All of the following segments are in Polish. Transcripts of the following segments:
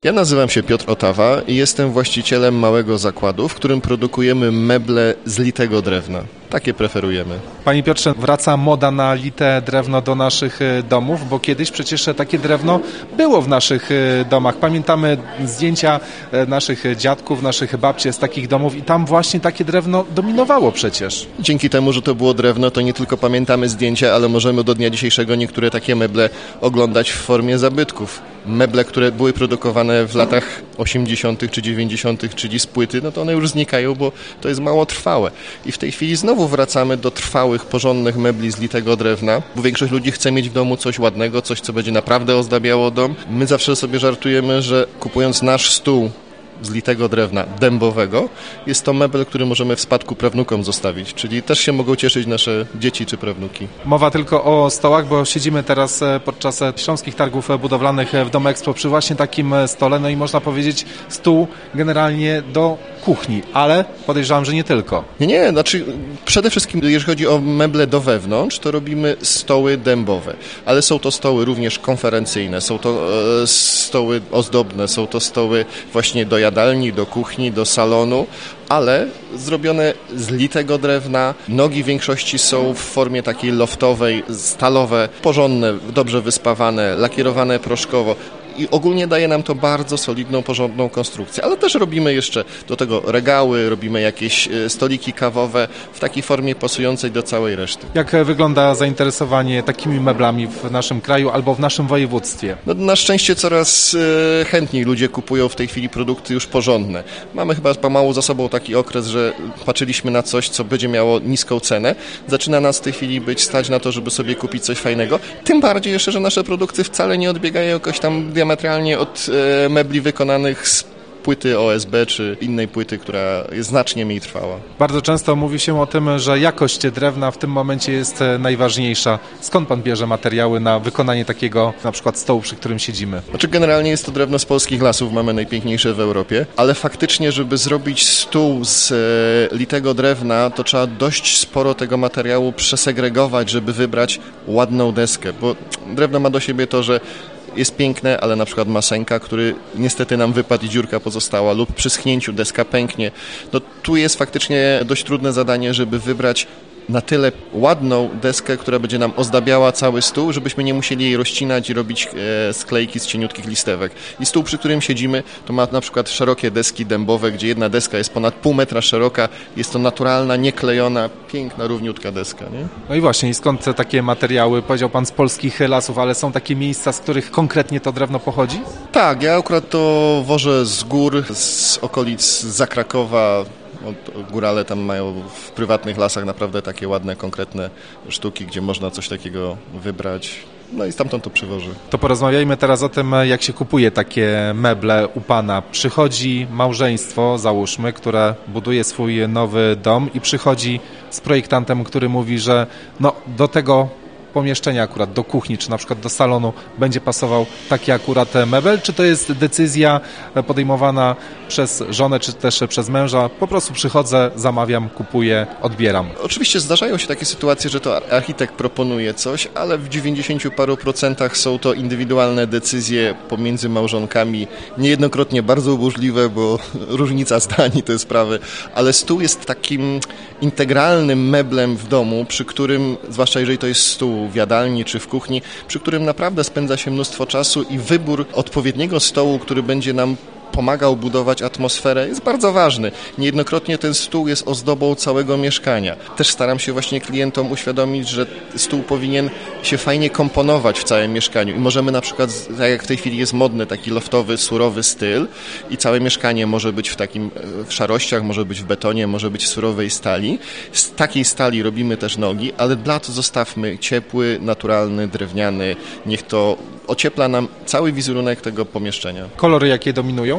Ja nazywam się Piotr Otawa i jestem właścicielem małego zakładu, w którym produkujemy meble z litego drewna. Takie preferujemy. Panie Piotrze, wraca moda na lite drewno do naszych domów, bo kiedyś przecież takie drewno było w naszych domach. Pamiętamy zdjęcia naszych dziadków, naszych babci z takich domów i tam właśnie takie drewno dominowało przecież. Dzięki temu, że to było drewno, to nie tylko pamiętamy zdjęcia, ale możemy do dnia dzisiejszego niektóre takie meble oglądać w formie zabytków. Meble, które były produkowane w latach 80. czy 90., czyli z płyty, no to one już znikają, bo to jest mało trwałe. I w tej chwili znowu wracamy do trwałych, porządnych mebli z litego drewna, bo większość ludzi chce mieć w domu coś ładnego, coś, co będzie naprawdę ozdabiało dom. My zawsze sobie żartujemy, że kupując nasz stół z litego drewna dębowego, jest to mebel, który możemy w spadku prawnukom zostawić, czyli też się mogą cieszyć nasze dzieci czy prawnuki. Mowa tylko o stołach, bo siedzimy teraz podczas Śląskich Targów Budowlanych w Domu Expo przy właśnie takim stole, no i można powiedzieć stół generalnie do kuchni, ale podejrzewam, że nie tylko. Nie, znaczy przede wszystkim jeżeli chodzi o meble do wewnątrz, to robimy stoły dębowe, ale są to stoły również konferencyjne, są to stoły ozdobne, są to stoły właśnie do jadalni, do kuchni, do salonu, ale zrobione z litego drewna. Nogi w większości są w formie takiej loftowej, stalowe, porządne, dobrze wyspawane, lakierowane proszkowo. I ogólnie daje nam to bardzo solidną, porządną konstrukcję, ale też robimy jeszcze do tego regały, robimy jakieś stoliki kawowe w takiej formie pasującej do całej reszty. Jak wygląda zainteresowanie takimi meblami w naszym kraju albo w naszym województwie? No, na szczęście coraz chętniej ludzie kupują w tej chwili produkty już porządne. Mamy chyba pomału za sobą taki okres, że patrzyliśmy na coś, co będzie miało niską cenę. Zaczyna nas w tej chwili być stać na to, żeby sobie kupić coś fajnego. Tym bardziej jeszcze, że nasze produkty wcale nie odbiegają jakoś tam diametralnie od mebli wykonanych z płyty OSB czy innej płyty, która jest znacznie mniej trwała. Bardzo często mówi się o tym, że jakość drewna w tym momencie jest najważniejsza. Skąd pan bierze materiały na wykonanie takiego na przykład stołu, przy którym siedzimy? Znaczy generalnie jest to drewno z polskich lasów, mamy najpiękniejsze w Europie, ale faktycznie, żeby zrobić stół z litego drewna, to trzeba dość sporo tego materiału przesegregować, żeby wybrać ładną deskę, bo drewno ma do siebie to, że jest piękne, ale na przykład ma sęka, który niestety nam wypadł i dziurka pozostała, lub przy schnięciu deska pęknie. No tu jest faktycznie dość trudne zadanie, żeby wybrać na tyle ładną deskę, która będzie nam ozdabiała cały stół, żebyśmy nie musieli jej rozcinać i robić sklejki z cieniutkich listewek. I stół, przy którym siedzimy, to ma na przykład szerokie deski dębowe, gdzie jedna deska jest ponad pół metra szeroka. Jest to naturalna, nieklejona, piękna, równiutka deska. Nie? No i właśnie, i skąd takie materiały? Powiedział pan z polskich lasów, ale są takie miejsca, z których konkretnie to drewno pochodzi? Tak, ja akurat to wożę z gór, z okolic Zakrakowa. Górale tam mają w prywatnych lasach naprawdę takie ładne, konkretne sztuki, gdzie można coś takiego wybrać. No i stamtąd to przywożę. To porozmawiajmy teraz o tym, jak się kupuje takie meble u pana. Przychodzi małżeństwo, załóżmy, które buduje swój nowy dom i przychodzi z projektantem, który mówi, że no, do tego pomieszczenia akurat, do kuchni, czy na przykład do salonu będzie pasował taki akurat mebel, czy to jest decyzja podejmowana przez żonę, czy też przez męża? Po prostu przychodzę, zamawiam, kupuję, odbieram. Oczywiście zdarzają się takie sytuacje, że to architekt proponuje coś, ale w 90 paru procentach są to indywidualne decyzje pomiędzy małżonkami, niejednokrotnie bardzo burzliwe, bo różnica zdań i te sprawy, ale stół jest takim integralnym meblem w domu, przy którym, zwłaszcza jeżeli to jest stół w jadalni czy w kuchni, przy którym naprawdę spędza się mnóstwo czasu i wybór odpowiedniego stołu, który będzie nam pomagał budować atmosferę, jest bardzo ważny. Niejednokrotnie ten stół jest ozdobą całego mieszkania. Też staram się właśnie klientom uświadomić, że stół powinien się fajnie komponować w całym mieszkaniu i możemy na przykład, tak jak w tej chwili jest modny, taki loftowy, surowy styl i całe mieszkanie może być w szarościach, może być w betonie, może być w surowej stali. Z takiej stali robimy też nogi, ale blat zostawmy ciepły, naturalny, drewniany. Niech to ociepla nam cały wizerunek tego pomieszczenia. Kolory jakie dominują?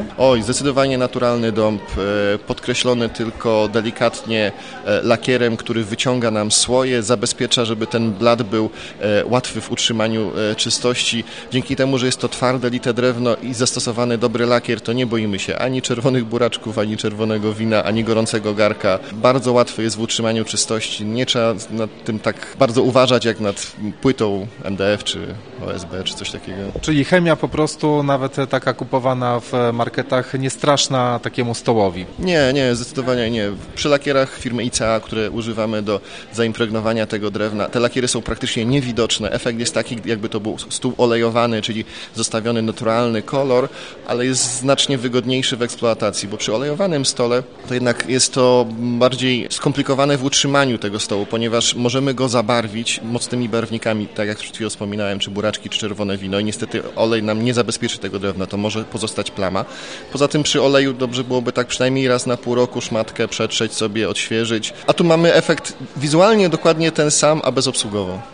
Oj, zdecydowanie naturalny dąb, podkreślony tylko delikatnie lakierem, który wyciąga nam słoje, zabezpiecza, żeby ten blat był łatwy w utrzymaniu czystości. Dzięki temu, że jest to twarde, lite drewno i zastosowany dobry lakier, to nie boimy się ani czerwonych buraczków, ani czerwonego wina, ani gorącego garka. Bardzo łatwy jest w utrzymaniu czystości. Nie trzeba nad tym tak bardzo uważać, jak nad płytą MDF czy OSB, czy coś takiego. Czyli chemia po prostu, nawet taka kupowana w marketach, nie straszna takiemu stołowi? Nie, zdecydowanie nie. Przy lakierach firmy ICA, które używamy do zaimpregnowania tego drewna, te lakiery są praktycznie niewidoczne. Efekt jest taki, jakby to był stół olejowany, czyli zostawiony naturalny kolor, ale jest znacznie wygodniejszy w eksploatacji, bo przy olejowanym stole to jednak jest to bardziej skomplikowane w utrzymaniu tego stołu, ponieważ możemy go zabarwić mocnymi barwnikami, tak jak przed chwilą wspominałem, czy buraczki, czy czerwone wino i niestety olej nam nie zabezpieczy tego drewna, to może pozostać plama. Poza tym przy oleju dobrze byłoby tak przynajmniej raz na pół roku szmatkę przetrzeć sobie, odświeżyć, a tu mamy efekt wizualnie dokładnie ten sam, a bezobsługowo.